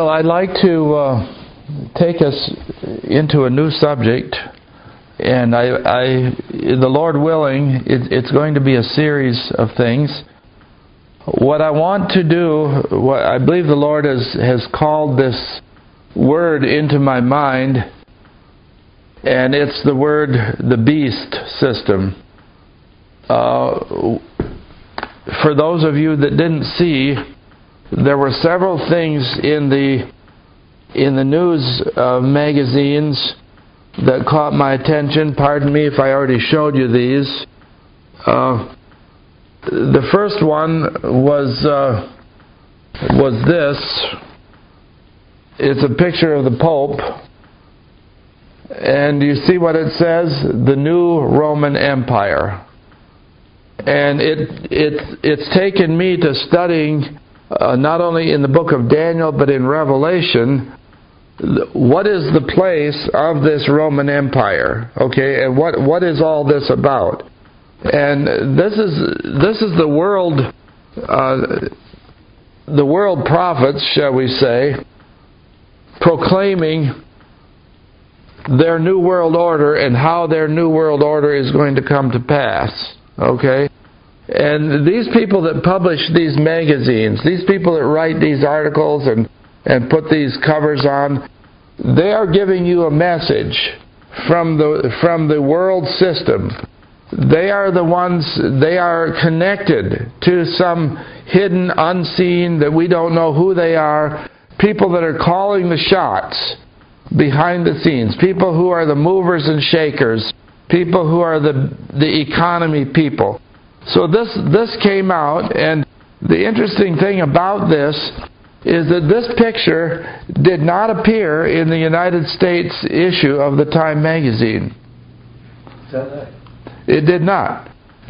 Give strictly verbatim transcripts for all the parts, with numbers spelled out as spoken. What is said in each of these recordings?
Well, I'd like to uh, take us into a new subject, and I, I, the Lord willing, it, it's going to be a series of things. What I want to do, what I believe the Lord has, has called this word into my mind, and it's the word, the beast system. Uh, for those of you that didn't see, there were several things in the in the news uh, magazines that caught my attention. Pardon me if I already showed you these. Uh, the first one was uh, was this. It's a picture of the Pope, and you see what it says? The New Roman Empire. And it it it's taken me to studying uh, not only in the book of Daniel but in Revelation, what is the place of this Roman Empire? Okay, and what what is all this about? And this is this is the world uh, the world prophets, shall we say, proclaiming their new world order and how their new world order is going to come to pass. Okay? And these people that publish these magazines, these people that write these articles and, and put these covers on, they are giving you a message from the from the world system. They are the ones, they are connected to some hidden, unseen, that we don't know who they are, people that are calling the shots behind the scenes, people who are the movers and shakers, people who are the the economy people. So this this came out, and the interesting thing about this is that this picture did not appear in the United States issue of the Time magazine. Is that right? It did not.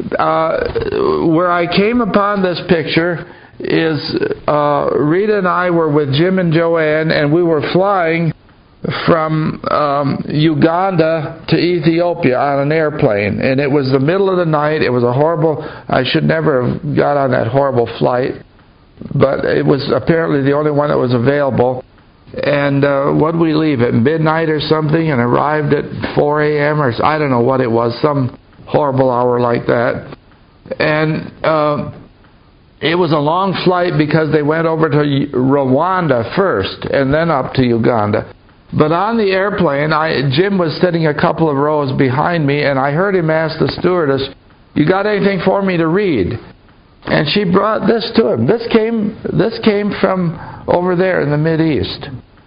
Uh, where I came upon this picture is uh, Rita and I were with Jim and Joanne, and we were flying from um, Uganda to Ethiopia on an airplane, and it was the middle of the night. It was a horrible, I should never have got on that horrible flight, but it was apparently the only one that was available. And uh, what did we leave at midnight or something, and arrived at four a.m. or I don't know what it was, some horrible hour like that. And uh, it was a long flight because they went over to Rwanda first and then up to Uganda. But on the airplane, I, Jim was sitting a couple of rows behind me, and I heard him ask the stewardess, "You got anything for me to read?" And she brought this to him. This came this came from over there in the Mideast.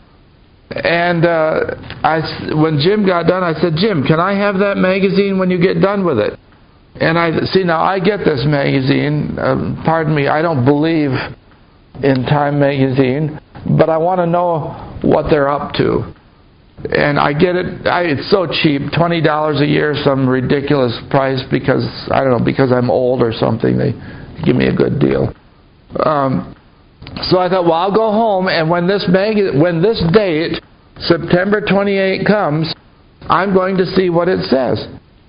And uh, I, when Jim got done, I said, "Jim, can I have that magazine when you get done with it?" And I see, now I get this magazine. Uh, pardon me, I don't believe in Time magazine, but I want to know what they're up to. And I get it, I, it's so cheap, twenty dollars a year, some ridiculous price because, I don't know, because I'm old or something, they give me a good deal. Um, so I thought, well, I'll go home, and when this mag- when this date, September twenty-eighth, comes, I'm going to see what it says.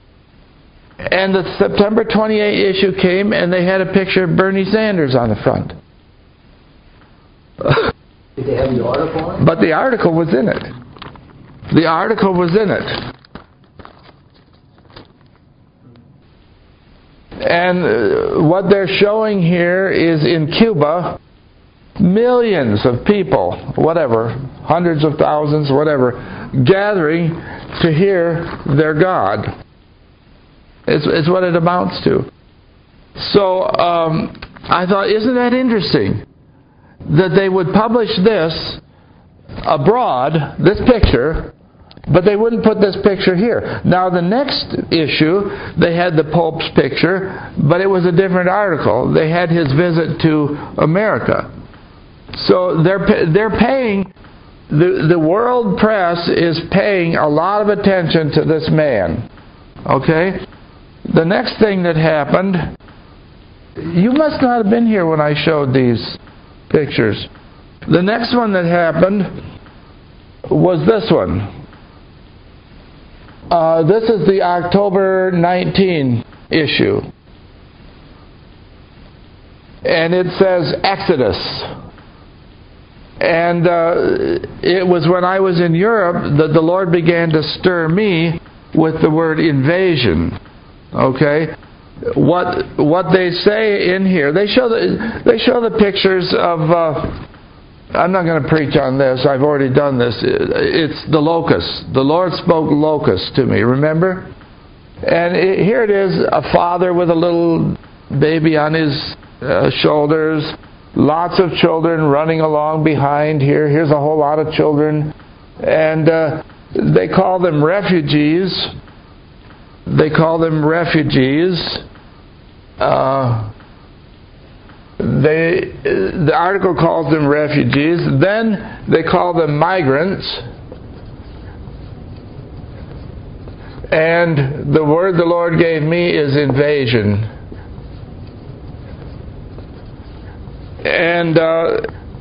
And the September twenty-eighth issue came, and they had a picture of Bernie Sanders on the front. Did they have the article on it? But the article was in it. The article was in it. And uh, what they're showing here is in Cuba, millions of people, whatever, hundreds of thousands, whatever, gathering to hear their God. It's, it's what it amounts to. So um, I thought, isn't that interesting? That they would publish this abroad, this picture, but they wouldn't put this picture here. Now the next issue, they had the Pope's picture, but it was a different article. They had his visit to America. So they're they're paying, the, the world press is paying a lot of attention to this man. Okay? The next thing that happened, you must not have been here when I showed these pictures. The next one that happened was this one. Uh, this is the October nineteenth issue. And it says Exodus. And uh, it was when I was in Europe that the Lord began to stir me with the word invasion. Okay? What what they say in here, they show the, they show the pictures of, uh, I'm not going to preach on this, I've already done this. It's the locust. The Lord spoke locust to me, remember? And it, here it is, a father with a little baby on his uh, shoulders, lots of children running along behind here. Here's a whole lot of children. And uh, they call them refugees. They call them refugees. Uh, they, the article calls them refugees. Then they call them migrants. And the word the Lord gave me is invasion. And uh,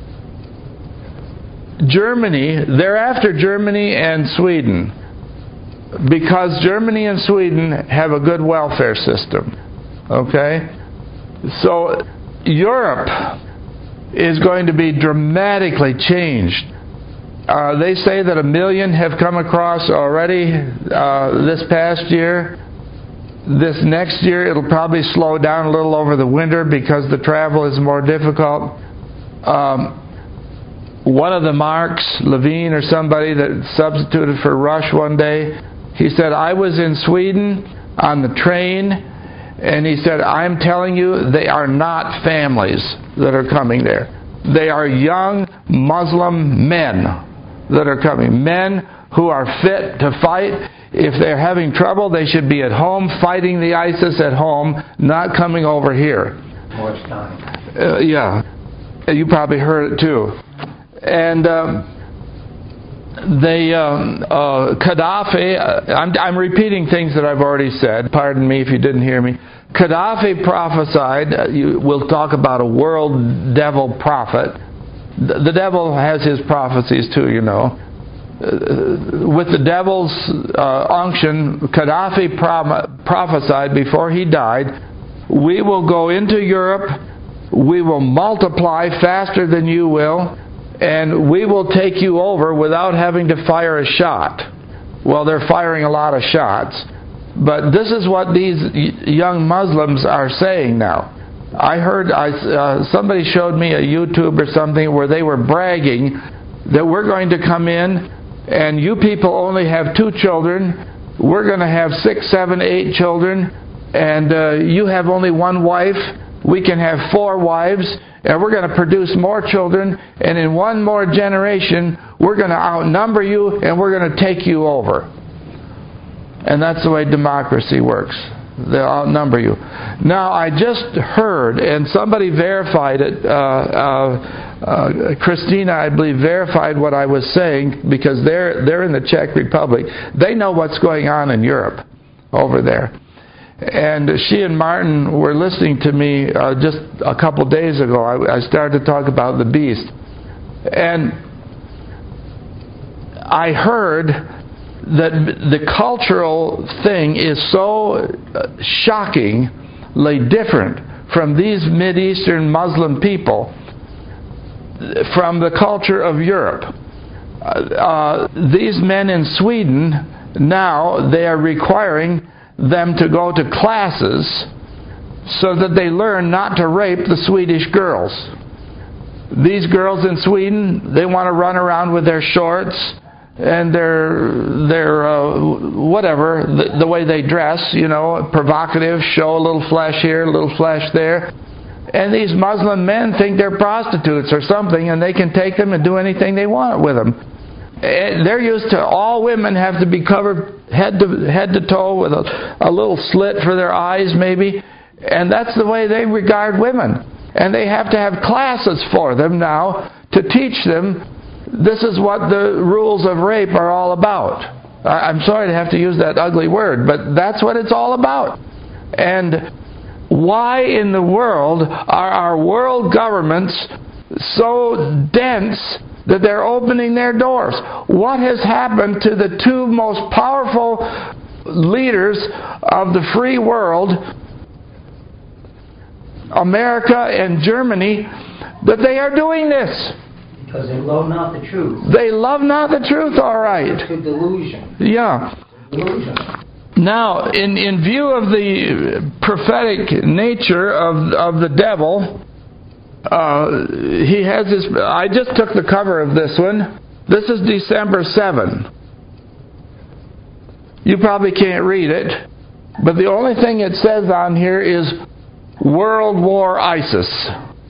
Germany, they're after Germany and Sweden, because Germany and Sweden have a good welfare system. Okay? So Europe is going to be dramatically changed. Uh, they say that a million have come across already uh, this past year. This next year it'll probably slow down a little over the winter because the travel is more difficult. Um, one of the Marks, Levine or somebody that substituted for Rush one day, he said, I was in Sweden on the train, and he said, I'm telling you, they are not families that are coming there. They are young Muslim men that are coming. Men who are fit to fight. If they're having trouble, they should be at home fighting the ISIS at home, not coming over here. More time. Uh, yeah. You probably heard it too. And um, they, um, uh, Gaddafi, uh, I'm, I'm repeating things that I've already said. Pardon me if you didn't hear me. Gaddafi prophesied, uh, you, we'll talk about a world devil prophet. The, the devil has his prophecies too, you know. Uh, with the devil's uh, unction, Gaddafi prom- prophesied before he died, we will go into Europe, we will multiply faster than you will, and we will take you over without having to fire a shot. Well, they're firing a lot of shots, but this is what these young Muslims are saying now. I heard, I, uh, somebody showed me a YouTube or something where they were bragging that we're going to come in and you people only have two children, we're going to have six, seven, eight children, and uh, you have only one wife, we can have four wives, and we're going to produce more children, and in one more generation, we're going to outnumber you, and we're going to take you over. And that's the way democracy works. They'll outnumber you. Now, I just heard, and somebody verified it, uh, uh, uh, Christina, I believe, verified what I was saying, because they're, they're in the Czech Republic. They know what's going on in Europe over there. And she and Martin were listening to me uh, just a couple days ago. I, I started to talk about the beast. And I heard that the cultural thing is so shockingly different from these Mideastern Muslim people from the culture of Europe. Uh, these men in Sweden, now they are requiring them to go to classes so that they learn not to rape the Swedish girls. These girls in Sweden, they want to run around with their shorts and their their uh, whatever, the, the way they dress, you know, provocative, show a little flesh here, a little flesh there. And these Muslim men think they're prostitutes or something, and they can take them and do anything they want with them. And they're used to all women have to be covered head to head to toe with a, a little slit for their eyes maybe, and that's the way they regard women. And they have to have classes for them now to teach them this is what the rules of rape are all about. I'm sorry to have to use that ugly word, but that's what it's all about. And why in the world are our world governments so dense that they're opening their doors? What has happened to the two most powerful leaders of the free world, America and Germany, that they are doing this? Because they love not the truth. They love not the truth, all right. It's a delusion. Yeah. Delusion. Now, in, in view of the prophetic nature of, of the devil, uh, he has this... I just took the cover of this one. This is December seventh. You probably can't read it, but the only thing it says on here is World War ISIS.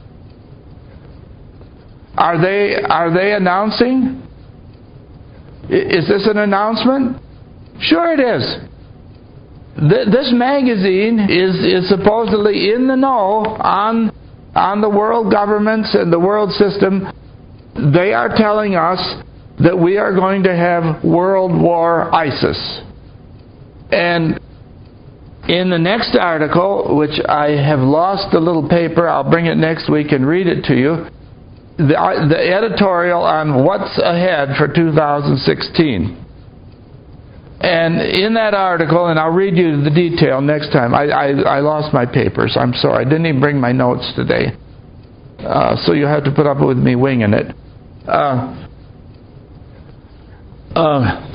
Are they are they announcing? Is this an announcement? Sure it is. Th- this magazine is, is supposedly in the know on, on the world governments and the world system. They are telling us that we are going to have World War ISIS. And in the next article, which I have lost the little paper, I'll bring it next week and read it to you, the, the editorial on what's ahead for two thousand sixteen. And in that article, and I'll read you the detail next time. I, I, I lost my papers. I'm sorry. I didn't even bring my notes today. Uh, so you have to put up with me winging it. Uh, uh,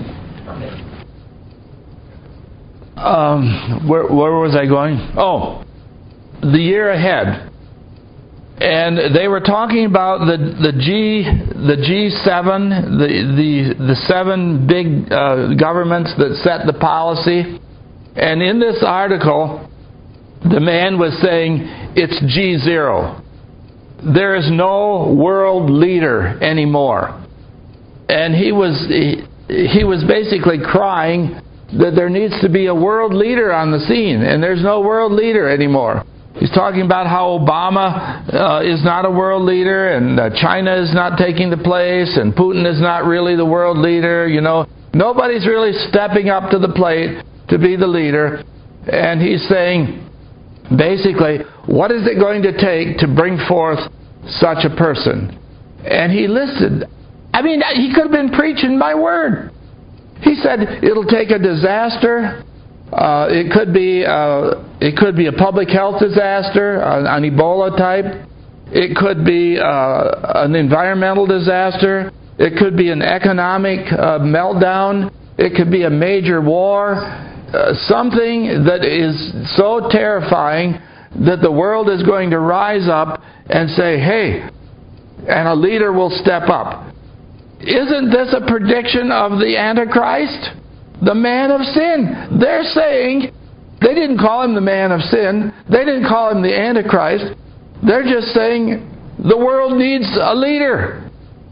um, where, where was I going? Oh, the year ahead. And they were talking about the the G the G seven, the the the seven big uh, governments that set the policy. And in this article, the man was saying it's G zero. There is no world leader anymore. And he was he, he was basically crying that there needs to be a world leader on the scene, and there's no world leader anymore. He's talking about how Obama uh, is not a world leader, and uh, China is not taking the place, and Putin is not really the world leader. You know, nobody's really stepping up to the plate to be the leader. And he's saying, basically, what is it going to take to bring forth such a person? And he listed, I mean, he could have been preaching my word. He said it'll take a disaster. Uh, it could be uh, it could be a public health disaster, an, an Ebola type. It could be uh, an environmental disaster. It could be an economic uh, meltdown. It could be a major war. Uh, something that is so terrifying that the world is going to rise up and say, hey, and a leader will step up. Isn't this a prediction of the Antichrist? The man of sin. They're saying, they didn't call him the man of sin. They didn't call him the Antichrist. They're just saying the world needs a leader.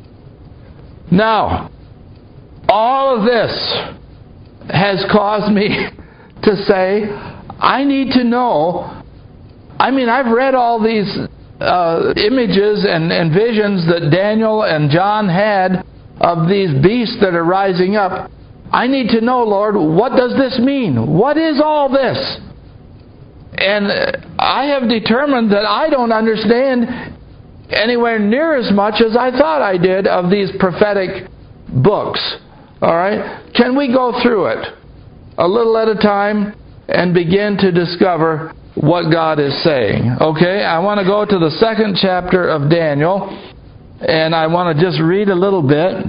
Now, all of this has caused me to say, I need to know. I mean, I've read all these uh, images and, and visions that Daniel and John had of these beasts that are rising up. I need to know, Lord, what does this mean? What is all this? And I have determined that I don't understand anywhere near as much as I thought I did of these prophetic books. All right? Can we go through it a little at a time and begin to discover what God is saying? Okay? I want to go to the second chapter of Daniel, and I want to just read a little bit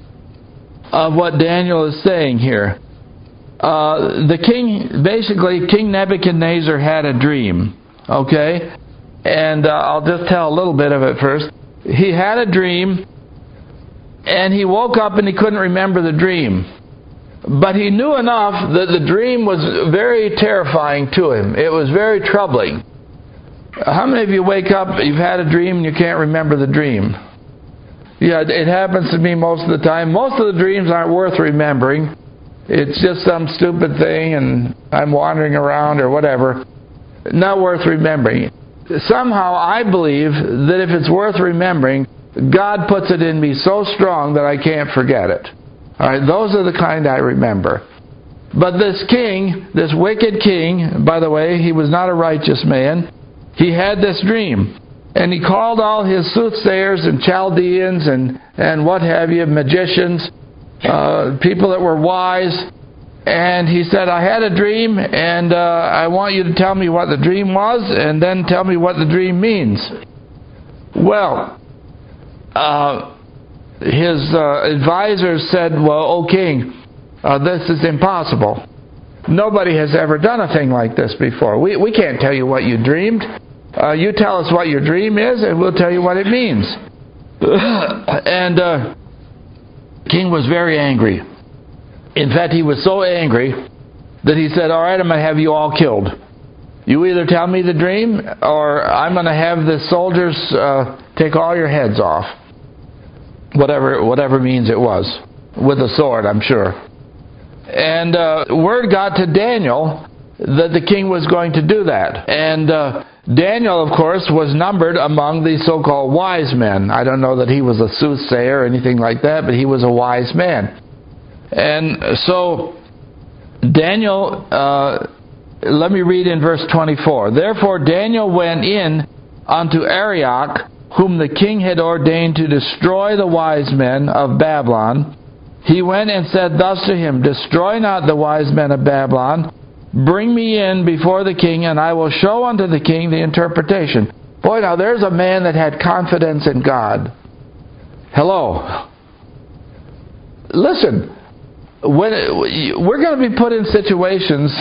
of what Daniel is saying here. Uh, the king, basically, King Nebuchadnezzar had a dream. Okay? And uh, I'll just tell a little bit of it first. He had a dream, and he woke up and he couldn't remember the dream. But he knew enough that the dream was very terrifying to him. It was very troubling. How many of you wake up, you've had a dream, and you can't remember the dream? Yeah, it happens to me most of the time. Most of the dreams aren't worth remembering. It's just some stupid thing and I'm wandering around or whatever. Not worth remembering. Somehow I believe that if it's worth remembering, God puts it in me so strong that I can't forget it. All right, those are the kind I remember. But this king, this wicked king, by the way, he was not a righteous man. He had this dream. And he called all his soothsayers and Chaldeans and, and what have you, magicians, uh, people that were wise. And he said, I had a dream, and uh, I want you to tell me what the dream was, and then tell me what the dream means. Well, uh, his uh, advisors said, well, O king, uh, this is impossible. Nobody has ever done a thing like this before. We, we can't tell you what you dreamed. Uh, you tell us what your dream is, and we'll tell you what it means. And uh, the king was very angry. In fact, he was so angry that he said, all right, I'm going to have you all killed. You either tell me the dream, or I'm going to have the soldiers uh, take all your heads off. Whatever, whatever means it was. With a sword, I'm sure. And uh, word got to Daniel that the king was going to do that. And uh, Daniel, of course, was numbered among the so-called wise men. I don't know that he was a soothsayer or anything like that, but he was a wise man. And so Daniel, uh, let me read in verse twenty-four. Therefore Daniel went in unto Arioch, whom the king had ordained to destroy the wise men of Babylon. He went and said thus to him, destroy not the wise men of Babylon. Bring me in before the king, and I will show unto the king the interpretation. Boy, now there's a man that had confidence in God. Hello. Listen, when we're going to be put in situations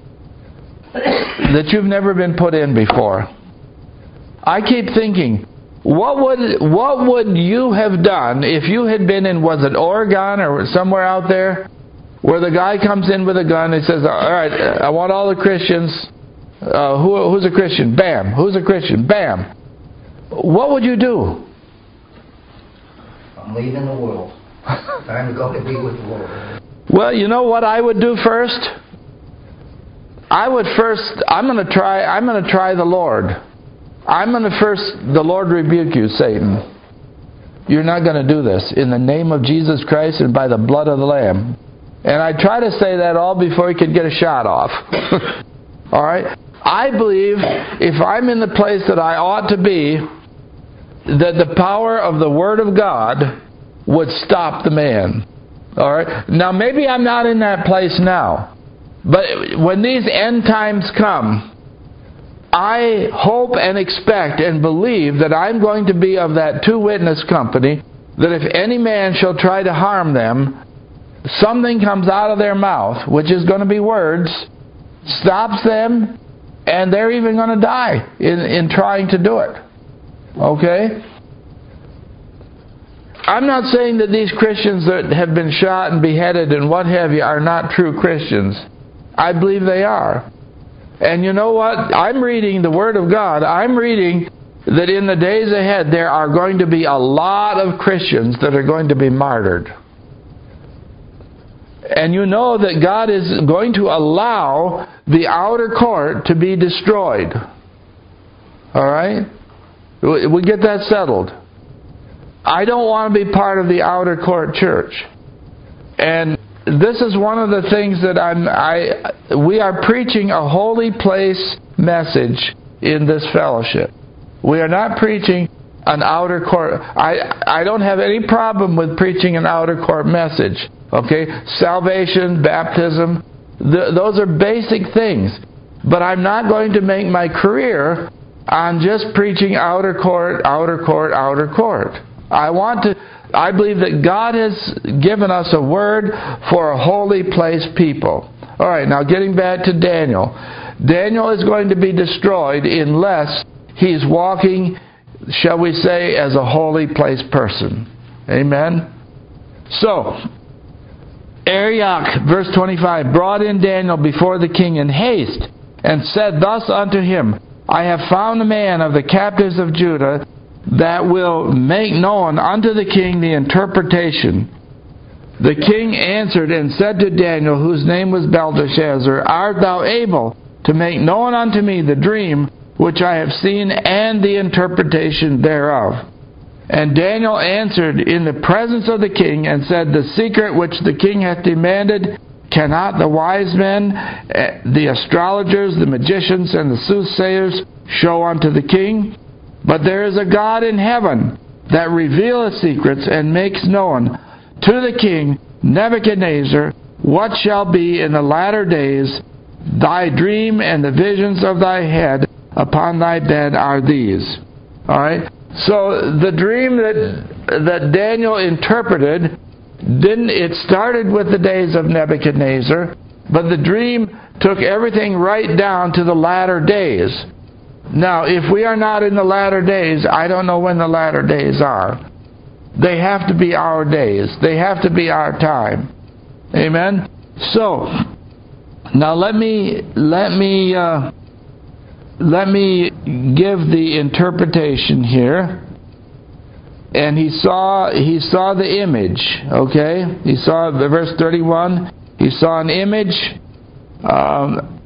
that you've never been put in before. I keep thinking, what would what would you have done if you had been in, was it Oregon or somewhere out there, where the guy comes in with a gun and says, all right, I want all the Christians. Uh, who, who's a Christian? Bam. Who's a Christian? Bam. What would you do? I'm leaving the world. Time to go and be with the Lord. Well, you know what I would do first? I would first, I'm going to try, I'm going to try the Lord. I'm going to first, the Lord rebuke you, Satan. You're not going to do this. In the name of Jesus Christ and by the blood of the Lamb. And I try to say that all before he could get a shot off. All right? I believe if I'm in the place that I ought to be, that the power of the Word of God would stop the man. All right? Now, maybe I'm not in that place now. But when these end times come, I hope and expect and believe that I'm going to be of that two-witness company, that if any man shall try to harm them, something comes out of their mouth, which is going to be words, stops them, and they're even going to die in, in trying to do it. Okay? I'm not saying that these Christians that have been shot and beheaded and what have you are not true Christians. I believe they are. And you know what? I'm reading the Word of God. I'm reading that in the days ahead there are going to be a lot of Christians that are going to be martyred. And you know that God is going to allow the outer court to be destroyed. All right? We get that settled. I don't want to be part of the outer court church. And this is one of the things that I'm, I, we are preaching a holy place message in this fellowship. We are not preaching an outer court. I, I don't have any problem with preaching an outer court message. Okay? Salvation, baptism, th- those are basic things. But I'm not going to make my career on just preaching outer court, outer court, outer court. I want to, I believe that God has given us a word for a holy place people. All right, now getting back to Daniel. Daniel is going to be destroyed unless he's walking, shall we say, as a holy place person. Amen? So, Arioch, verse twenty-five, brought in Daniel before the king in haste, and said thus unto him, I have found a man of the captives of Judah that will make known unto the king the interpretation. The king answered and said to Daniel, whose name was Belteshazzar, art thou able to make known unto me the dream which I have seen and the interpretation thereof? And Daniel answered in the presence of the king and said, the secret which the king hath demanded cannot the wise men, the astrologers, the magicians, and the soothsayers show unto the king? But there is a God in heaven that revealeth secrets and makes known to the king Nebuchadnezzar what shall be in the latter days. Thy dream and the visions of thy head upon thy bed are these. All right. So the dream that that Daniel interpreted didn't, it started with the days of Nebuchadnezzar, but the dream took everything right down to the latter days. Now, if we are not in the latter days, I don't know when the latter days are. They have to be our days. They have to be our time. Amen? So, now let me, let me, uh, let me give the interpretation here. And he saw, he saw the image, okay? He saw, verse thirty-one, he saw an image. Um,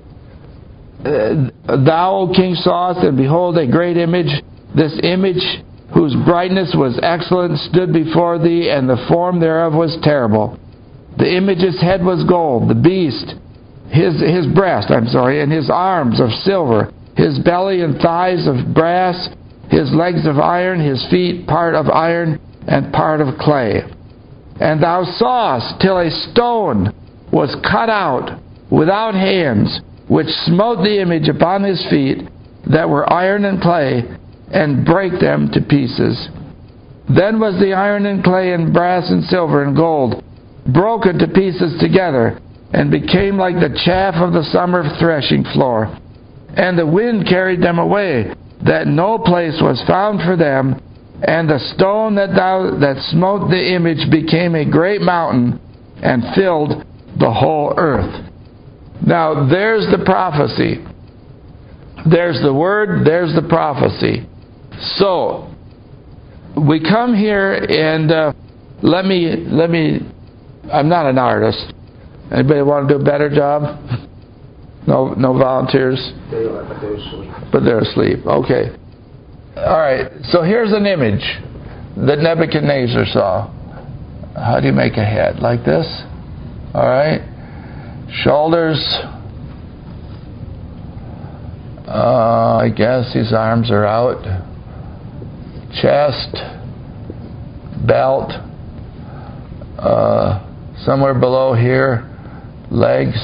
Thou, O king, sawest, and behold, a great image. This image, whose brightness was excellent, stood before thee, and the form thereof was terrible. The image's head was gold, the beast, his his breast, I'm sorry, and his arms of silver, his belly and thighs of brass, his legs of iron, his feet part of iron and part of clay. And thou sawest till a stone was cut out without hands, which smote the image upon his feet, that were iron and clay, and brake them to pieces. Then was the iron and clay and brass and silver and gold broken to pieces together, and became like the chaff of the summer threshing floor. And the wind carried them away, that no place was found for them. And the stone that thou that smote the image became a great mountain, and filled the whole earth. Now, there's the prophecy. There's the word, there's the prophecy. So, we come here and uh, let me, let me, I'm not an artist. Anybody want to do a better job? No, no volunteers? They are, but they're asleep. But they're asleep. Okay. All right. So here's an image that Nebuchadnezzar saw. How do you make a head? Like this? All right. Shoulders. Uh, I guess his arms are out. Chest. Belt. Uh, somewhere below here. Legs.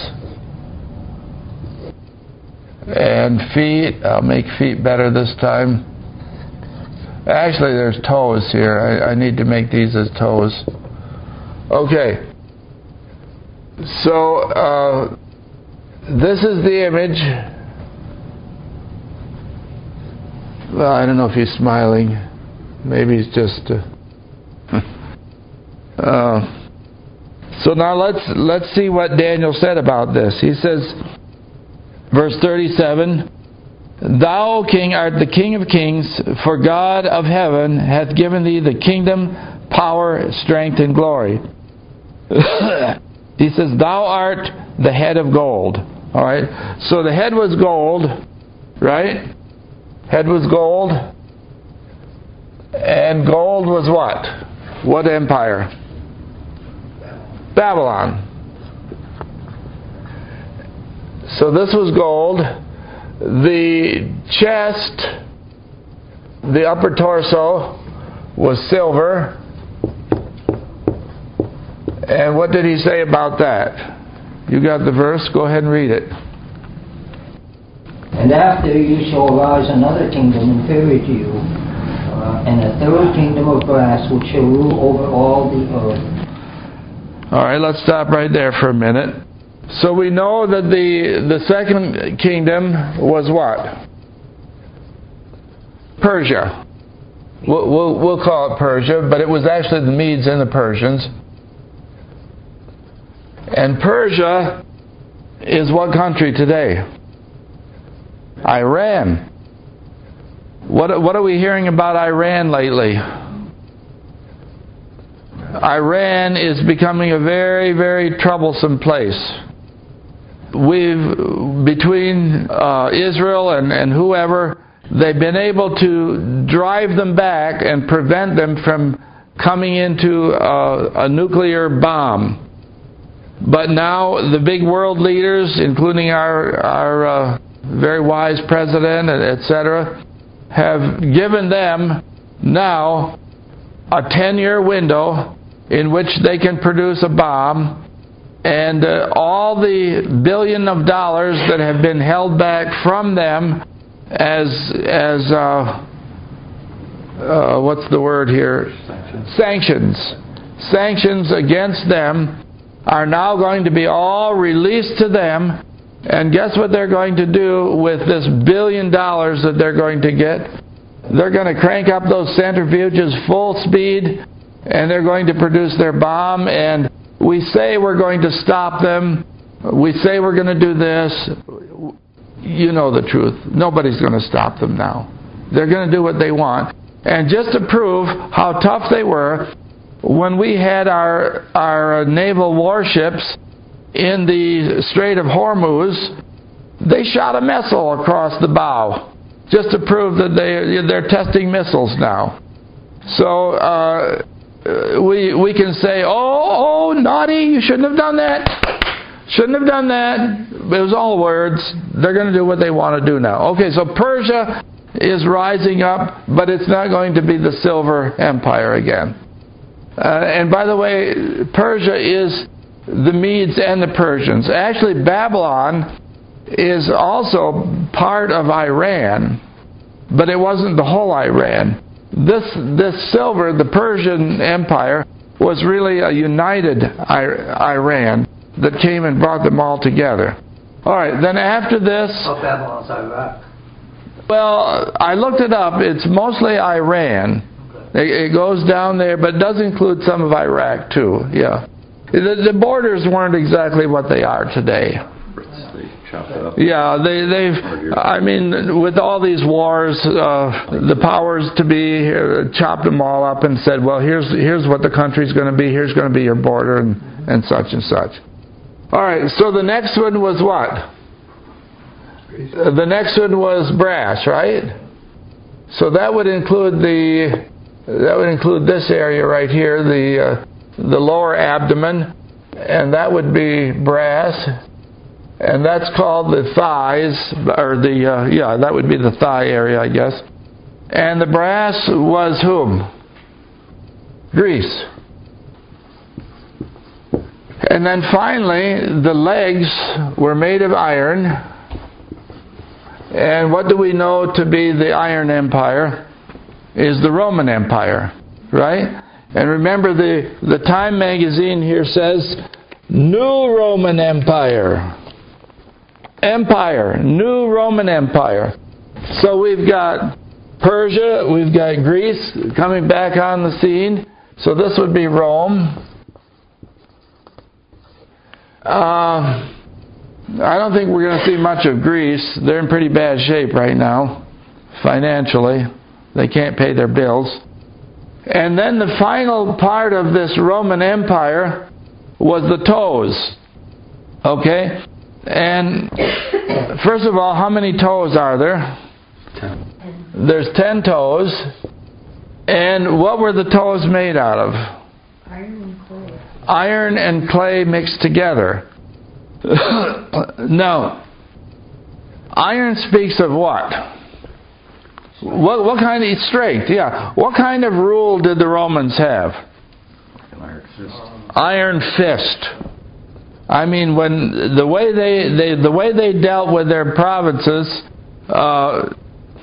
And feet. I'll make feet better this time. Actually, there's toes here. I, I need to make these as toes. Okay. So, uh, this is the image. Well, I don't know if he's smiling. Maybe he's just... Uh, uh, so now let's let's see what Daniel said about this. He says, verse thirty-seven, Thou, O king, art the King of kings, for God of heaven hath given thee the kingdom, power, strength, and glory. He says, Thou art the head of gold. All right? So the head was gold, right? Head was gold. And gold was what? What empire? Babylon. So this was gold. The chest, the upper torso, was silver. And what did he say about that? You got the verse? Go ahead and read it. And after you shall arise another kingdom inferior to you, uh, and a third kingdom of brass, which shall rule over all the earth. All right, let's stop right there for a minute. So we know that the the second kingdom was what? Persia. We'll, we'll, we'll call it Persia, but it was actually the Medes and the Persians. And Persia is what country today? Iran. What what are we hearing about Iran lately? Iran is becoming a very, very troublesome place. We've, between uh, Israel and, and whoever, they've been able to drive them back and prevent them from coming into a, a nuclear bomb. But now the big world leaders, including our, our uh, very wise president, et cetera, have given them now a ten-year window in which they can produce a bomb, and uh, all the billion of dollars that have been held back from them as as uh, uh, what's the word here? Sanctions. Sanctions against them are now going to be all released to them. And guess what they're going to do with this billion dollars that they're going to get? They're going to crank up those centrifuges full speed, and they're going to produce their bomb. And we say we're going to stop them. We say we're going to do this. You know the truth. Nobody's going to stop them now. They're going to do what they want. And just to prove how tough they were, when we had our our naval warships in the Strait of Hormuz, they shot a missile across the bow, just to prove that they they're testing missiles now. So uh, we we can say, oh, oh, naughty, you shouldn't have done that. Shouldn't have done that. It was all words. They're going to do what they want to do now. Okay, so Persia is rising up, but it's not going to be the Silver Empire again. Uh, and by the way, Persia is the Medes and the Persians. Actually, Babylon is also part of Iran, but it wasn't the whole Iran. This this silver, the Persian Empire, was really a united I- Iran that came and brought them all together. All right, then after this... Oh, Babylon's Iraq. Well, I looked it up. It's mostly Iran. It, it goes down there, but it does include some of Iraq too, yeah. The, the borders weren't exactly what they are today. Yeah, they, they've, I mean, with all these wars, uh, the powers to be uh, chopped them all up and said, well, here's here's what the country's going to be, here's going to be your border, and, and such and such. All right, so the next one was what? The next one was brass, right? So that would include the, that would include this area right here, the uh, the lower abdomen, and that would be brass. And that's called the thighs, or the, uh, yeah, that would be the thigh area, I guess. And the brass was whom? Greece. And then finally, the legs were made of iron. And what do we know to be the Iron Empire? Is the Roman Empire, right? And remember, the, the Time magazine here says, New Roman Empire. Empire, New Roman Empire. So we've got Persia, we've got Greece coming back on the scene. So this would be Rome. Uh, I don't think we're going to see much of Greece. They're in pretty bad shape right now, financially. They can't pay their bills. And then the final part of this Roman Empire was the toes. Okay? And first of all, how many toes are there? Ten. There's ten toes. And what were the toes made out of? Iron and clay. Iron and clay mixed together. Now, iron speaks of what? What what kind of strength? Yeah. What kind of rule did the Romans have? Iron fist. Iron fist. I mean, when the way they, they the way they dealt with their provinces, uh,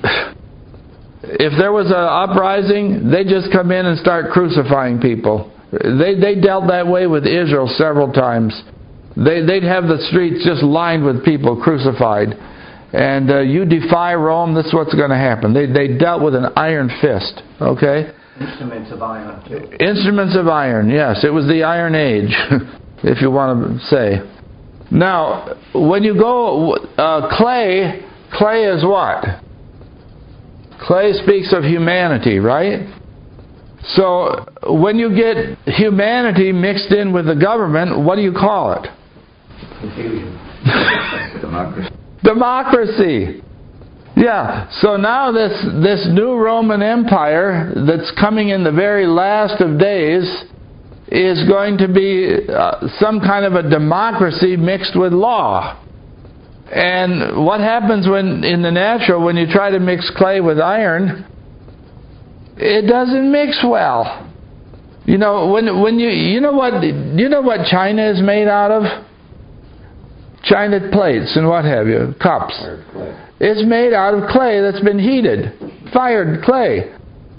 if there was an uprising, they just come in and start crucifying people. They they dealt that way with Israel several times. They they'd have the streets just lined with people crucified, and uh, you defy Rome, this is what's going to happen. They they dealt with an iron fist. Okay. Instruments of iron, too. Instruments of iron. Yes, it was the Iron Age. If you want to say. Now, when you go, uh, clay, clay is what? Clay speaks of humanity, right? So, when you get humanity mixed in with the government, what do you call it? Confusion. Democracy. Democracy. Yeah, so now this, this new Roman Empire that's coming in the very last of days is going to be uh, some kind of a democracy mixed with law. And what happens when, in the natural, when you try to mix clay with iron, it doesn't mix well. You know, when when you you know what you know what China is made out of? China plates and what have you, cups. It's made out of clay that's been heated, fired clay.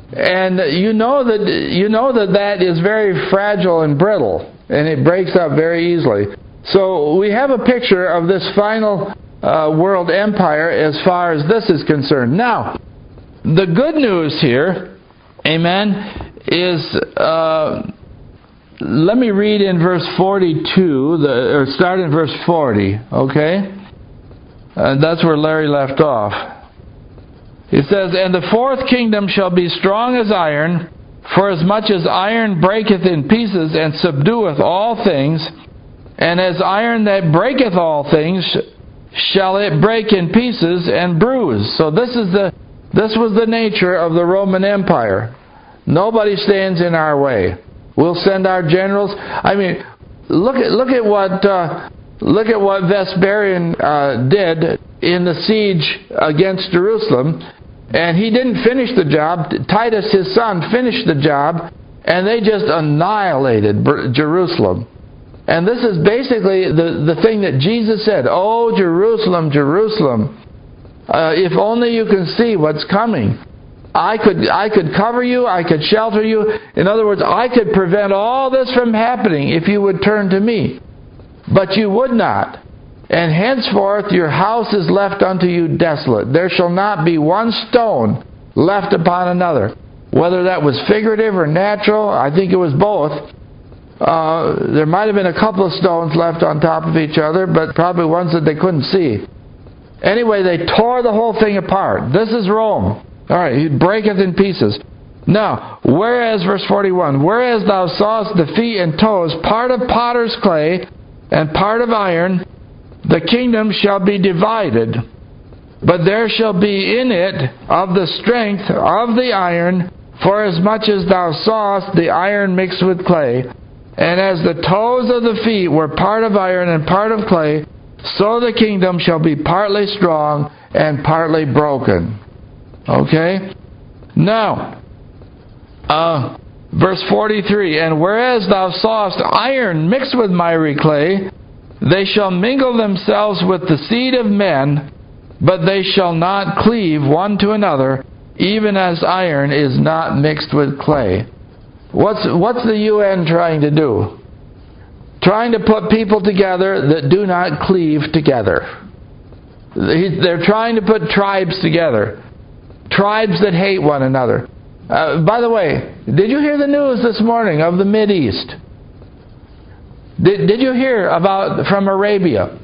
And you know that you know that that is very fragile and brittle, and it breaks up very easily. So we have a picture of this final uh, world empire as far as this is concerned. Now, the good news here, amen, is, uh, let me read in verse forty-two, the, or start in verse forty, okay? Uh, that's where Larry left off. It says, "And the fourth kingdom shall be strong as iron, for as much as iron breaketh in pieces and subdueth all things, and as iron that breaketh all things, shall it break in pieces and bruise." So this is the this was the nature of the Roman Empire. Nobody stands in our way. We'll send our generals. I mean, look at look at what uh, look at what Vespasian uh, did in the siege against Jerusalem. And he didn't finish the job. Titus, his son, finished the job, and they just annihilated Jerusalem. And this is basically the, the thing that Jesus said, "Oh, Jerusalem, Jerusalem, uh, if only you can see what's coming. I could, I could cover you, I could shelter you. In other words, I could prevent all this from happening if you would turn to me. But you would not. And henceforth your house is left unto you desolate. There shall not be one stone left upon another." Whether that was figurative or natural, I think it was both. Uh, there might have been a couple of stones left on top of each other, but probably ones that they couldn't see. Anyway, they tore the whole thing apart. This is Rome. All right, he breaketh in pieces. Now, whereas, verse forty-one, "Whereas thou sawest the feet and toes, part of potter's clay and part of iron, the kingdom shall be divided, but there shall be in it of the strength of the iron, for as much as thou sawest the iron mixed with clay, and as the toes of the feet were part of iron and part of clay, so the kingdom shall be partly strong and partly broken." Okay? Now, uh, verse forty-three, "And whereas thou sawest iron mixed with miry clay, they shall mingle themselves with the seed of men, but they shall not cleave one to another, even as iron is not mixed with clay." What's, what's the U N trying to do? Trying to put people together that do not cleave together. They're trying to put tribes together. Tribes that hate one another. Uh, by the way, did you hear the news this morning of the Mideast? Did, did you hear about from Arabia?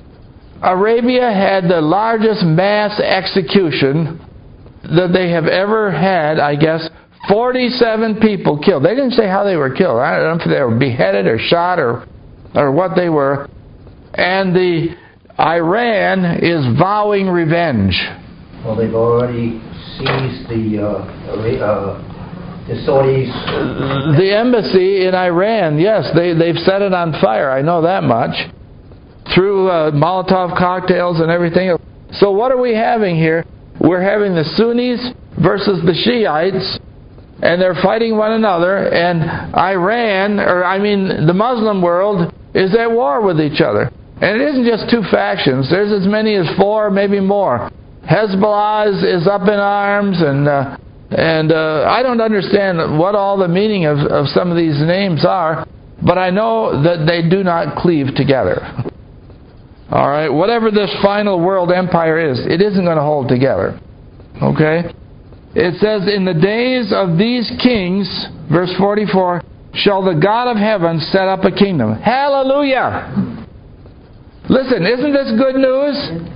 Arabia had the largest mass execution that they have ever had, I guess. forty-seven people killed. They didn't say how they were killed. I don't know if they were beheaded or shot or or what they were. And the Iran is vowing revenge. Well, they've already seized the uh, uh, the Saudis. The embassy in Iran, yes, they they've set it on fire. I know that much. Through uh, Molotov cocktails and everything. So what are we having here? We're having the Sunnis versus the Shiites, and they're fighting one another, and Iran, or I mean the Muslim world, is at war with each other. And it isn't just two factions. There's as many as four, maybe more. Hezbollah is, is up in arms, and uh, and uh, I don't understand what all the meaning of, of some of these names are, but I know that they do not cleave together. All right, whatever this final world empire is, it isn't going to hold together. Okay? It says, "In the days of these kings," verse forty-four, "shall the God of heaven set up a kingdom." Hallelujah! Listen, isn't this good news?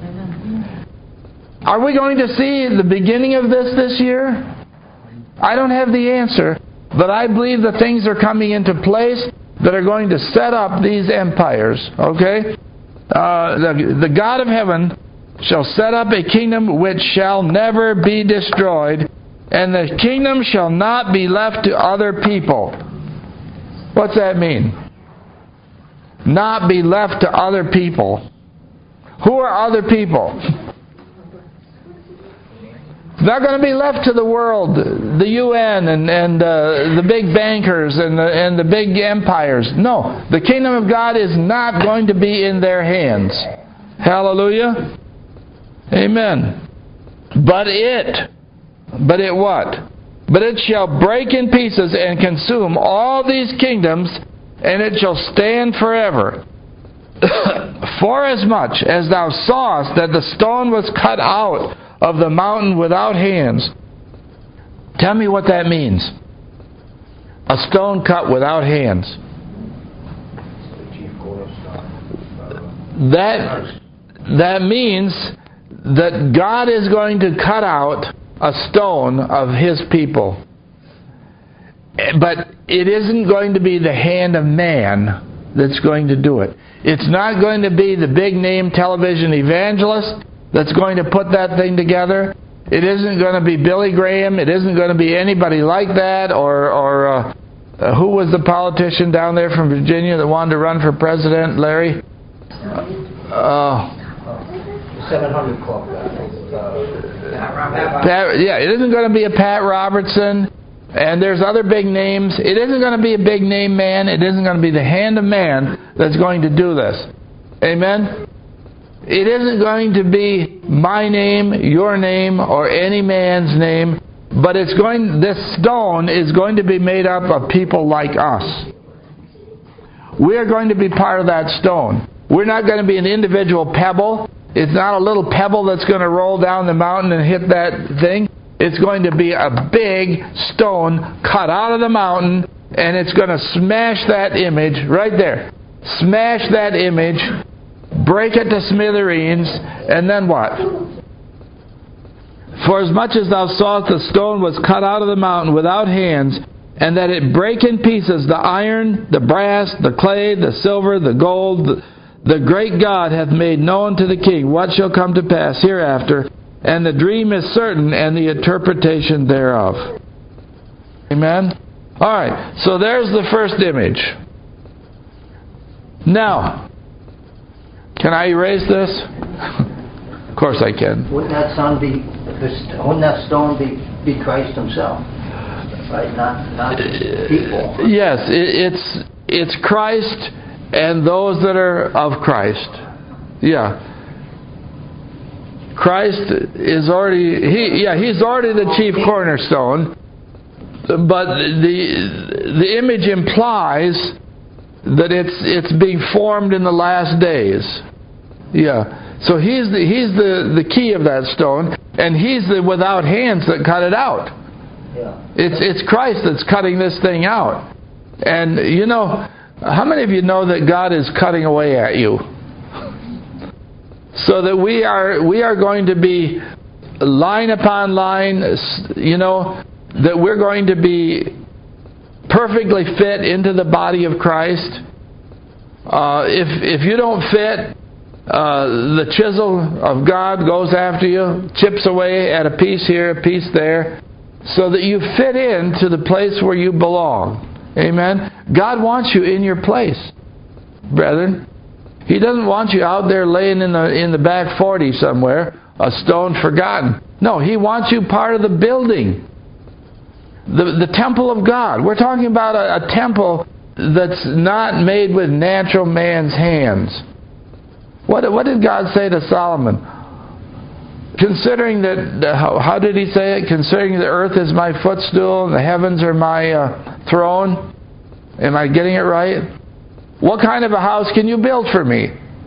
Are we going to see the beginning of this this year? I don't have the answer, but I believe that things are coming into place that are going to set up these empires. Okay? Uh, the, the God of heaven shall set up a kingdom which shall never be destroyed, and the kingdom shall not be left to other people. What's that mean? Not be left to other people. Who are other people? It's not going to be left to the world, the U N and, and uh, the big bankers and the, and the big empires. No, the kingdom of God is not going to be in their hands. Hallelujah. Amen. But it, but it what? but it shall break in pieces and consume all these kingdoms, and it shall stand forever. Forasmuch as thou sawest that the stone was cut out of the mountain without hands. Tell me what that means. A stone cut without hands. That, that means that God is going to cut out a stone of His people. But it isn't going to be the hand of man that's going to do it. It's not going to be the big name television evangelist that's going to put that thing together. It isn't going to be Billy Graham. It isn't going to be anybody like that. Or, or uh, uh, who was the politician down there from Virginia that wanted to run for president, Larry? Uh, seven hundred Club. Uh, Pat, yeah, it isn't going to be a Pat Robertson. And there's other big names. It isn't going to be a big name man. It isn't going to be the hand of man that's going to do this. Amen? It isn't going to be my name, your name, or any man's name. But it's going. This stone is going to be made up of people like us. We are going to be part of that stone. We're not going to be an individual pebble. It's not a little pebble that's going to roll down the mountain and hit that thing. It's going to be a big stone cut out of the mountain, and it's going to smash that image right there. Smash that image, break it to smithereens, and then what? For as much as thou sawest the stone was cut out of the mountain without hands, and that it break in pieces the iron, the brass, the clay, the silver, the gold, the, the great God hath made known to the king what shall come to pass hereafter, and the dream is certain, and the interpretation thereof. Amen? Alright, so there's the first image. Now, can I erase this? Of course I can. Wouldn't that son be, wouldn't that stone be, be Christ Himself? Right? Not, not people. Yes, it, it's, it's Christ and those that are of Christ. Yeah. Christ is already, he, yeah, He's already the chief cornerstone, but the the image implies that it's it's being formed in the last days. Yeah, so He's the He's the, the key of that stone, and He's the without hands that cut it out. Yeah. It's it's Christ that's cutting this thing out, and you know, how many of you know that God is cutting away at you? So that we are we are going to be line upon line, you know, that we're going to be perfectly fit into the body of Christ. Uh, if if you don't fit, uh, the chisel of God goes after you, chips away at a piece here, a piece there, so that you fit into the place where you belong. Amen? God wants you in your place, brethren. He doesn't want you out there laying in the in the back forty somewhere, a stone forgotten. No, He wants you part of the building. The, the temple of God. We're talking about a, a temple that's not made with natural man's hands. What, what did God say to Solomon? Considering that, how, how did He say it? Considering the earth is my footstool and the heavens are my uh, throne. Am I getting it right? What kind of a house can you build for me?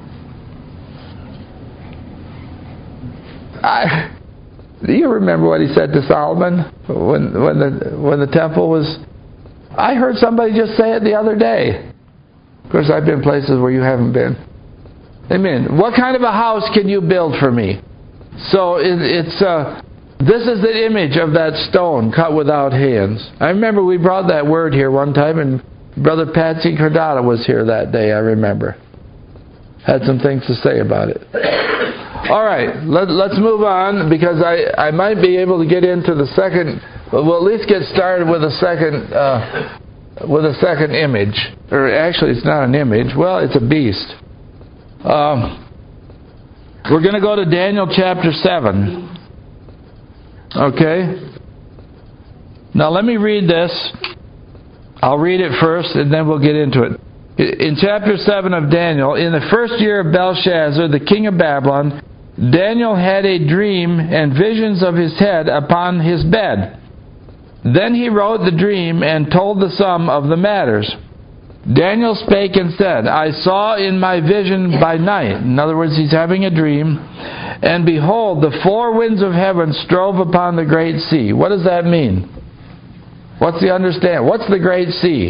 I, do you remember what He said to Solomon when when the when the temple was? I heard somebody just say it the other day. Of course, I've been places where you haven't been. Amen. What kind of a house can you build for me? So it, it's uh, this is the image of that stone cut without hands. I remember we brought that word here one time, and Brother Patsy Cordata was here that day, I remember. Had some things to say about it. All right, let, let's move on, because I, I might be able to get into the second, we'll at least get started with a second uh, with a second image. Or actually, it's not an image. Well, it's a beast. Um, we're going to go to Daniel chapter seven. Okay? Now let me read this. I'll read it first, and then we'll get into it. In chapter seven of Daniel, in the first year of Belshazzar, the king of Babylon, Daniel had a dream and visions of his head upon his bed. Then he wrote the dream and told the sum of the matters. Daniel spake and said, I saw in my vision by night. In other words, he's having a dream. And behold, the four winds of heaven strove upon the great sea. What does that mean? What's the understand? What's the great sea?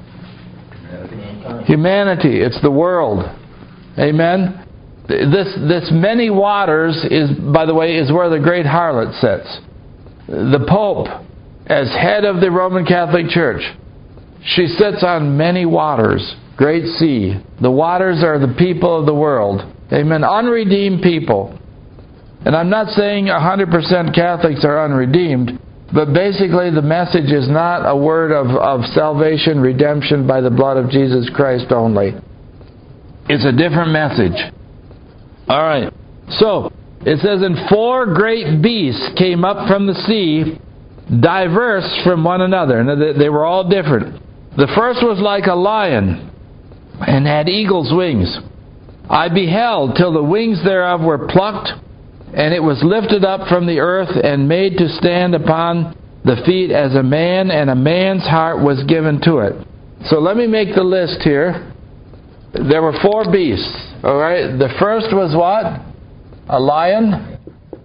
Humanity. It's the world. Amen? This this many waters is, by the way, is where the great harlot sits. The Pope, as head of the Roman Catholic Church, she sits on many waters. Great sea. The waters are the people of the world. Amen. Unredeemed people. And I'm not saying one hundred percent Catholics are unredeemed, but basically the message is not a word of, of salvation, redemption by the blood of Jesus Christ only. It's a different message. Alright. So, it says, and four great beasts came up from the sea, diverse from one another. And they were all different. The first was like a lion, and had eagle's wings. I beheld till the wings thereof were plucked, and it was lifted up from the earth, and made to stand upon the feet as a man, and a man's heart was given to it. So let me make the list here. There were four beasts. Alright, the first was what? A lion.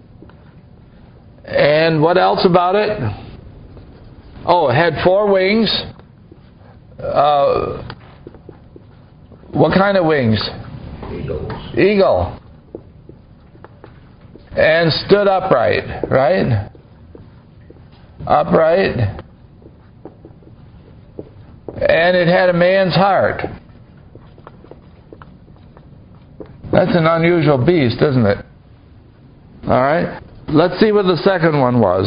And what else about it? Oh, it had four wings. Uh, what kind of wings? Eagles. Eagle. And stood upright, right? Upright. And it had a man's heart. That's an unusual beast, isn't it? Alright. Let's see what the second one was.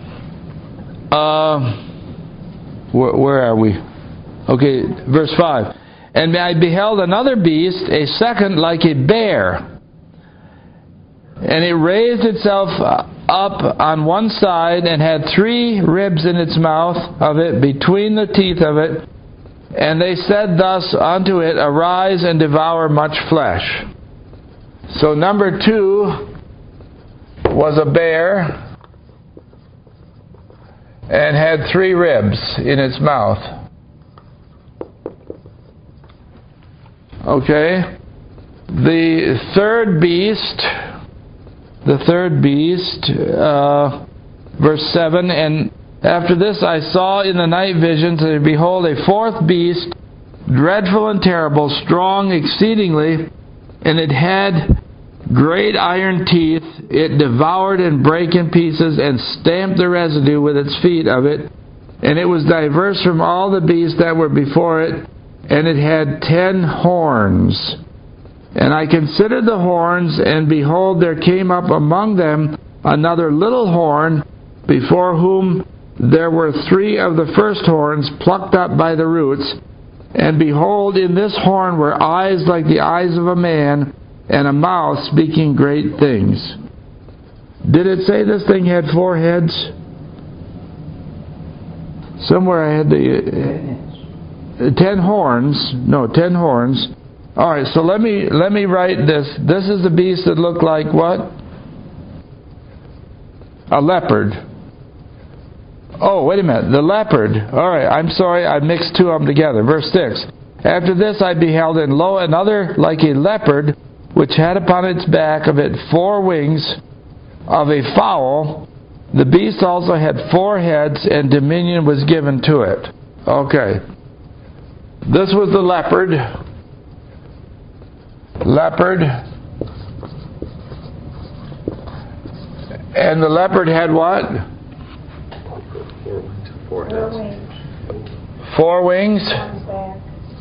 Uh, where, where are we? Okay, verse five. And I beheld another beast, a second like a bear. And it raised itself up on one side, and had three ribs in its mouth of it, between the teeth of it. And they said thus unto it, Arise and devour much flesh. So number two was a bear, and had three ribs in its mouth. Okay. The third beast, the third beast, uh, verse seven, and after this I saw in the night visions, and behold, a fourth beast, dreadful and terrible, strong exceedingly, and it had great iron teeth. It devoured and brake in pieces, and stamped the residue with its feet of it. And it was diverse from all the beasts that were before it, and it had ten horns. And I considered the horns, and behold, there came up among them another little horn, before whom there were three of the first horns plucked up by the roots. And behold, in this horn were eyes like the eyes of a man, and a mouth speaking great things. Did it say this thing had four heads? Somewhere I had the uh, ten horns. No, ten horns. All right, so let me let me write this. This is the beast that looked like what? A leopard. Oh, wait a minute. The leopard. All right, I'm sorry, I mixed two of them together. Verse six. After this I beheld, and lo, another like a leopard, which had upon its back of it four wings of a fowl. The beast also had four heads, and dominion was given to it. Okay. This was the leopard. Leopard. And the leopard had what? Four wings, Four four wings. heads. Four wings. One's back.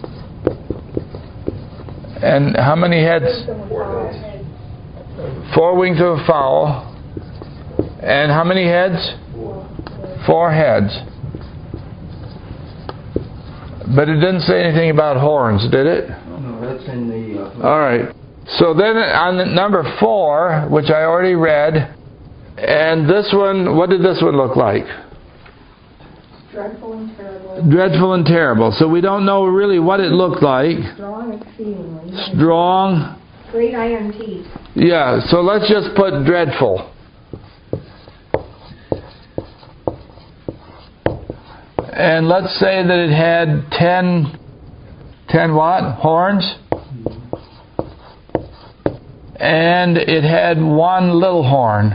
And how many heads? Four heads. Four wings of a fowl. And how many heads? Four heads. But it didn't say anything about horns, did it? No, that's in the... Uh, All right. So then on the number four, which I already read, and this one, what did this one look like? Dreadful and terrible. Dreadful and terrible. So we don't know really what it looked like. Strong exceedingly. Strong. Great iron teeth. Yeah, so let's just put dreadful. and let's say that it had ten, ten what? Horns? And it had one little horn.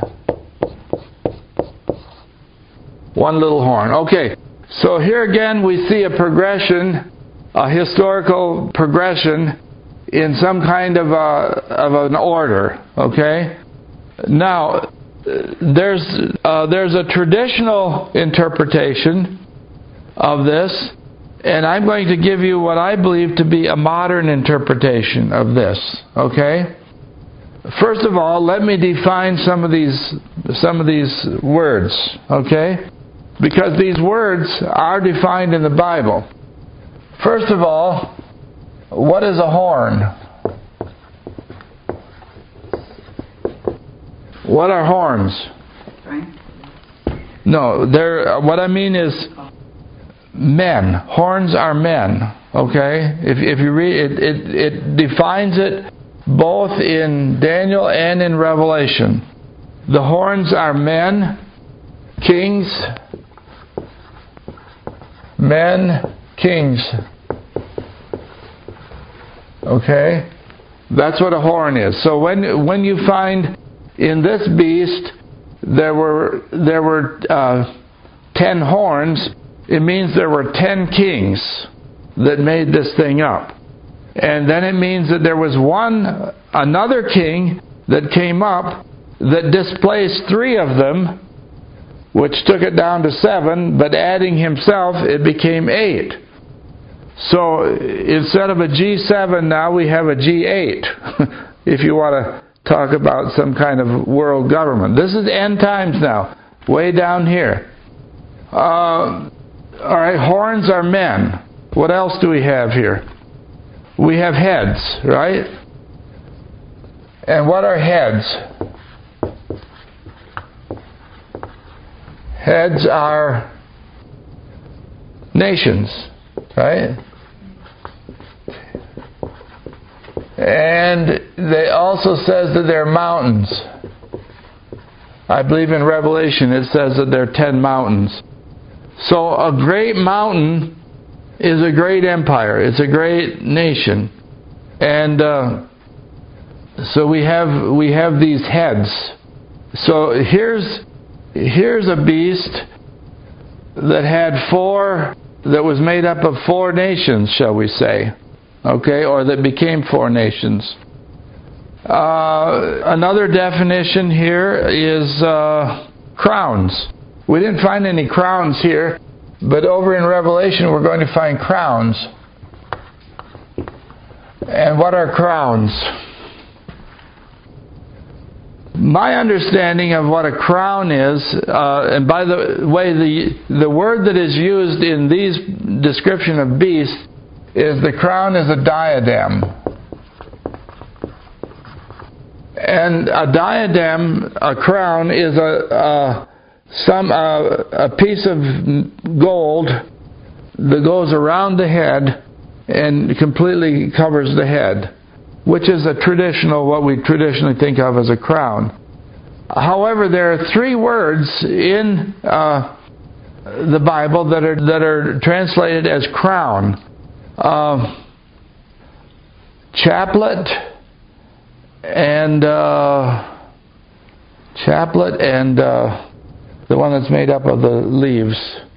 One little horn. Okay, so here again we see a progression, a historical progression in some kind of a, of an order. Okay? Now, there's uh, there's a traditional interpretation of this, and I'm going to give you what I believe to be a modern interpretation of this. Okay? First of all, let me define some of these some of these words. Okay? Because these words are defined in the Bible. First of all, what is a horn? What are horns? No, they're, what I mean is men. Horns are men. Okay? If if you read it, it, it defines it both in Daniel and in Revelation. The horns are men, kings, men, kings. Okay? That's what a horn is. So when when you find in this beast there were there were uh, ten horns, it means there were ten kings that made this thing up. And then it means that there was one another king that came up that displaced three of them, which took it down to seven, but adding himself, it became eight. So instead of a G seven now, we have a G eight, if you want to talk about some kind of world government. This is end times now, way down here. Uh, all right, horns are men. What else do we have here? We have heads, right? And what are heads? Heads are nations, right? And they also says that they're mountains. I believe in Revelation it says that there are ten mountains. So a great mountain is a great empire. It's a great nation. And uh, so we have we have these heads. So here's here's a beast that had four, that was made up of four nations, shall we say. Okay, or that became four nations. Uh, another definition here is uh, crowns. We didn't find any crowns here, but over in Revelation we're going to find crowns. And what are crowns? My understanding of what a crown is, uh, and by the way, the the word that is used in these description of beasts is the crown is a diadem. And a diadem, a crown, is a, a some uh, a piece of gold that goes around the head and completely covers the head, which is a traditional, what we traditionally think of as a crown. However, there are three words in uh, the Bible that are that are translated as crown. Uh, chaplet and uh, chaplet and uh, the one that's made up of the leaves.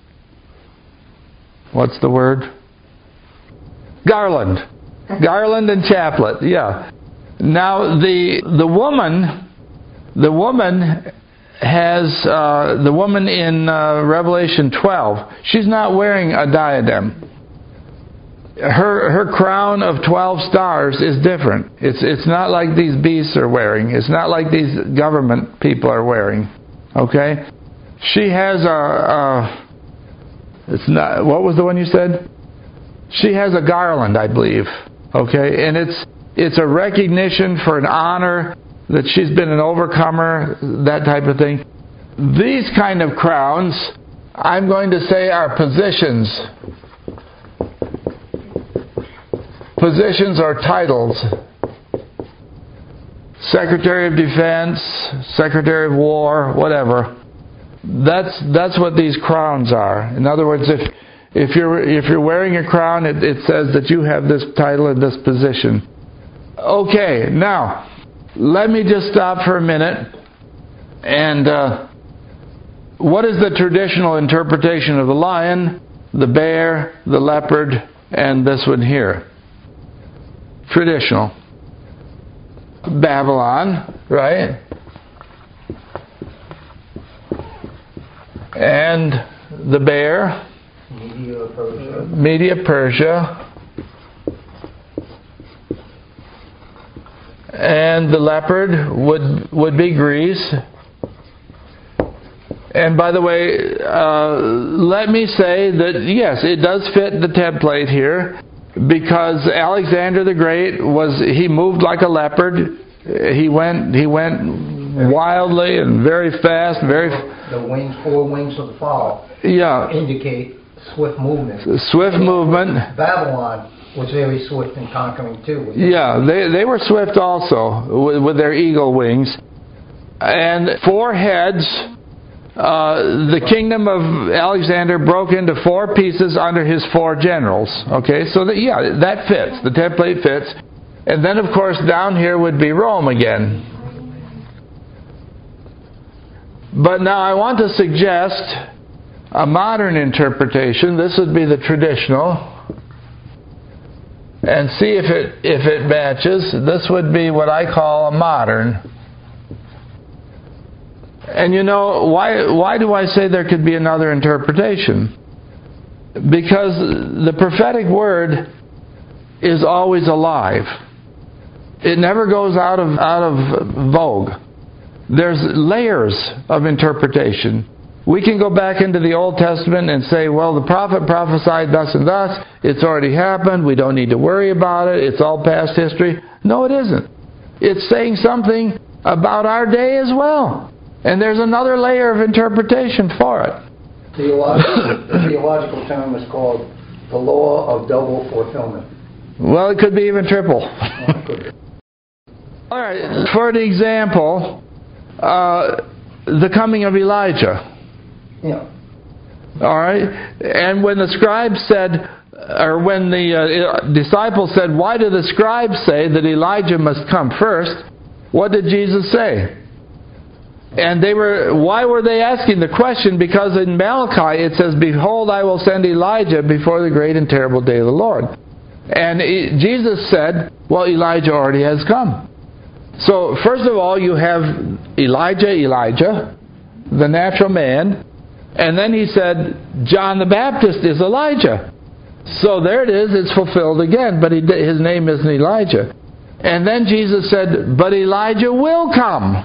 What's the word? Garland. Garland and chaplet. Yeah. Now the the woman, the woman has uh, the woman in uh, Revelation twelve. She's not wearing a diadem. Her her crown of twelve stars is different. It's it's not like these beasts are wearing. It's not like these government people are wearing. Okay, she has a, a it's not. What was the one you said? She has a garland, I believe. Okay, and it's it's a recognition for an honor that she's been an overcomer, that type of thing. These kind of crowns, I'm going to say, are positions. Positions are titles. Secretary of Defense, Secretary of War, whatever. That's that's what these crowns are. In other words, if If you're if you're wearing a crown, it, it says that you have this title and this position. Okay, now let me just stop for a minute. And uh, what is the traditional interpretation of the lion, the bear, the leopard, and this one here? Traditional. Babylon, right? And the bear, Media Persia. Media Persia. And the leopard would would be Greece. And by the way, uh, let me say that yes, it does fit the template here, because Alexander the Great was he moved like a leopard. He went he went wildly and very fast, very. The wings, four wings of the fall, Yeah. indicate swift movement. Swift movement. Babylon was very swift in conquering too. Yeah, they they were swift also with, with their eagle wings, and four heads. Uh, the kingdom of Alexander broke into four pieces under his four generals. Okay, so that, yeah, that fits. The template fits. And then, of course, down here would be Rome again. But now I want to suggest a modern interpretation. This would be the traditional. And see if it if it matches. This would be what I call a modern. And you know, why why do I say there could be another interpretation? Because the prophetic word is always alive. It never goes out of out of vogue. There's layers of interpretation. We can go back into the Old Testament and say, well, the prophet prophesied thus and thus. It's already happened. We don't need to worry about it. It's all past history. No, it isn't. It's saying something about our day as well. And there's another layer of interpretation for it. Theological, the theological term is called the law of double fulfillment. Well, it could be even triple. All right, for an example, uh, the coming of Elijah. Yeah. All right, and when the scribes said, or when the uh, disciples said, why do the scribes say that Elijah must come first? What did Jesus say? And they were, why were they asking the question? Because in Malachi it says, behold, I will send Elijah before the great and terrible day of the Lord. And he, Jesus said, well, Elijah already has come. So, first of all, you have Elijah, Elijah, the natural man. And then he said, John the Baptist is Elijah. So there it is, it's fulfilled again, but he, his name isn't Elijah. And then Jesus said, but Elijah will come.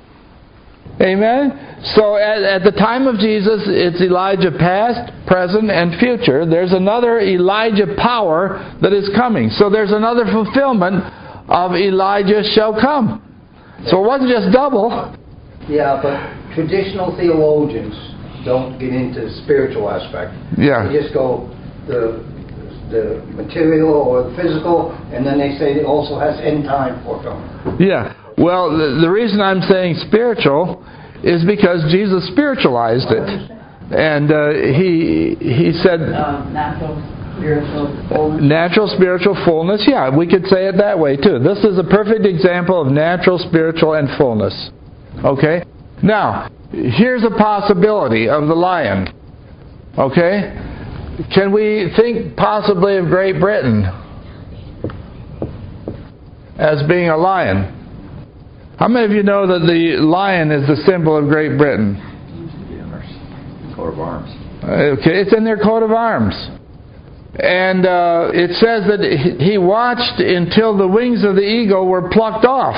Amen? So at, at the time of Jesus, it's Elijah past, present, and future. There's another Elijah power that is coming. So there's another fulfillment of Elijah shall come. So it wasn't just double. Yeah, but traditional theologians don't get into the spiritual aspect. Yeah. They just go the the material or the physical, and then they say it also has end time fulfillment. Yeah. Well, the, the reason I'm saying spiritual is because Jesus spiritualized it. And uh, he he said... Um, natural spiritual fullness. Natural spiritual fullness. Yeah, we could say it that way too. This is a perfect example of natural spiritual and fullness. Okay? Now, here's a possibility of the lion. Okay? Can we think possibly of Great Britain as being a lion? How many of you know that the lion is the symbol of Great Britain? Coat of arms. Okay, it's in their coat of arms. And uh, it says that he watched until the wings of the eagle were plucked off.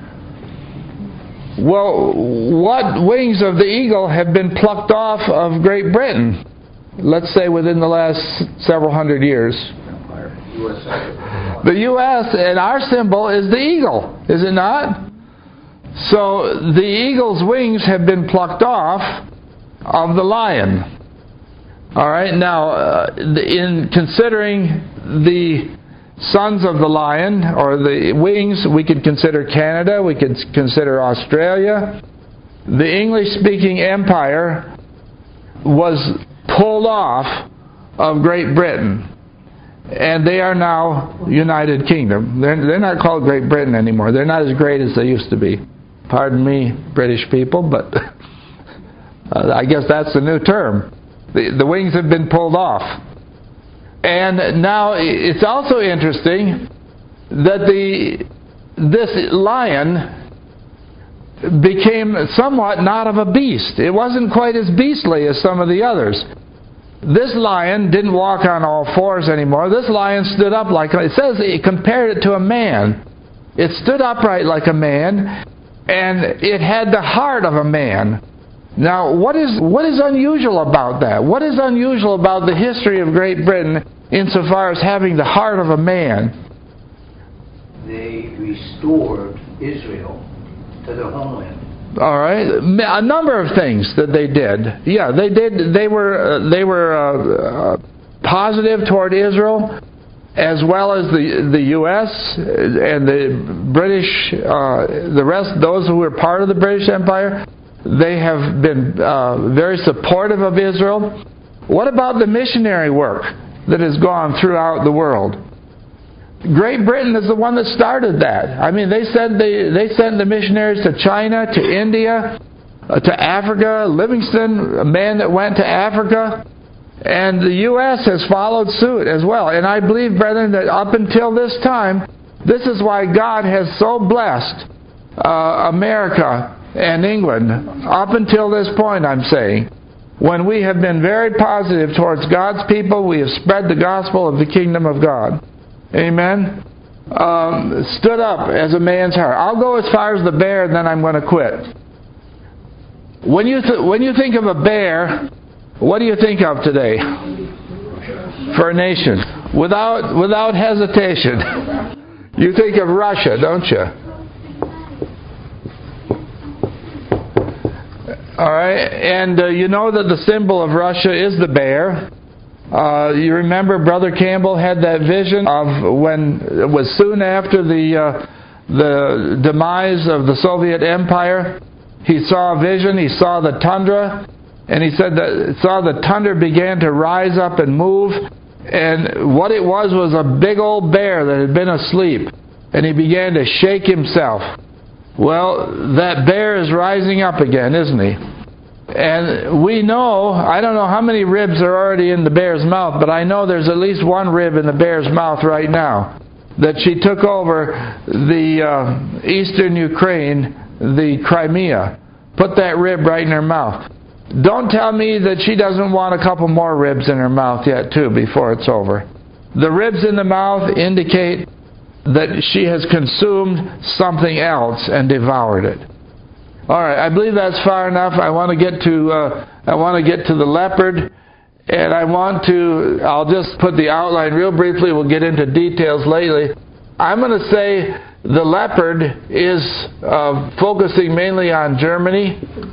Well, what wings of the eagle have been plucked off of Great Britain? Let's say within the last several hundred years. U S A. The U S and our symbol is the eagle, is it not? So the eagle's wings have been plucked off of the lion. All right, now uh, in considering the sons of the lion, or the wings, we could consider Canada, we could consider Australia. The English-speaking empire was pulled off of Great Britain. And they are now United Kingdom. They're, they're not called Great Britain anymore. They're not as great as they used to be. Pardon me, British people, but uh, I guess that's the new term. The, the wings have been pulled off. And now it's also interesting that the this lion became somewhat not of a beast. It wasn't quite as beastly as some of the others. This lion didn't walk on all fours anymore. This lion stood up like, it says it compared it to a man. It stood upright like a man, and it had the heart of a man. Now, what is what is unusual about that? What is unusual about the history of Great Britain insofar as having the heart of a man? They restored Israel to their homeland. All right, a number of things that they did. Yeah, they did. They were uh, they were uh, uh, positive toward Israel, as well as the the U S and the British, uh, the rest, those who were part of the British Empire. They have been uh, very supportive of Israel. What about the missionary work that has gone throughout the world? Great Britain is the one that started that. I mean, they sent the they sent the missionaries to China, to India, uh, to Africa. Livingston, a man that went to Africa, and the U S has followed suit as well. And I believe, brethren, that up until this time, this is why God has so blessed uh, America and England. Up until this point, I'm saying, when we have been very positive towards God's people, we have spread the gospel of the kingdom of God. Amen. Um, stood up as a man's heart. I'll go as far as the bear, and then I'm going to quit. When you th- when you think of a bear, what do you think of today? For a nation, without without hesitation, you think of Russia, don't you? All right, and uh, you know that the symbol of Russia is the bear. Uh, you remember Brother Campbell had that vision of when it was soon after the uh, the demise of the Soviet Empire. He saw a vision. He saw the tundra, and he said that saw the tundra began to rise up and move. And what it was was a big old bear that had been asleep, and he began to shake himself. Well, that bear is rising up again, isn't he? And we know, I don't know how many ribs are already in the bear's mouth, but I know there's at least one rib in the bear's mouth right now. That she took over the uh, eastern Ukraine, the Crimea. Put that rib right in her mouth. Don't tell me that she doesn't want a couple more ribs in her mouth yet too before it's over. The ribs in the mouth indicate that she has consumed something else and devoured it. All right, I believe that's far enough. I want to get to uh, I want to get to the leopard, and I want to. I'll just put the outline real briefly. We'll get into details later. I'm going to say the leopard is uh, focusing mainly on Germany,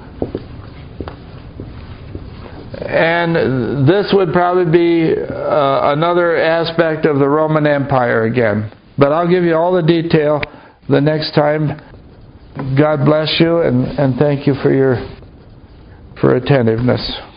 and this would probably be uh, another aspect of the Roman Empire again. But I'll give you all the detail the next time. God bless you, and, and thank you for your for attentiveness.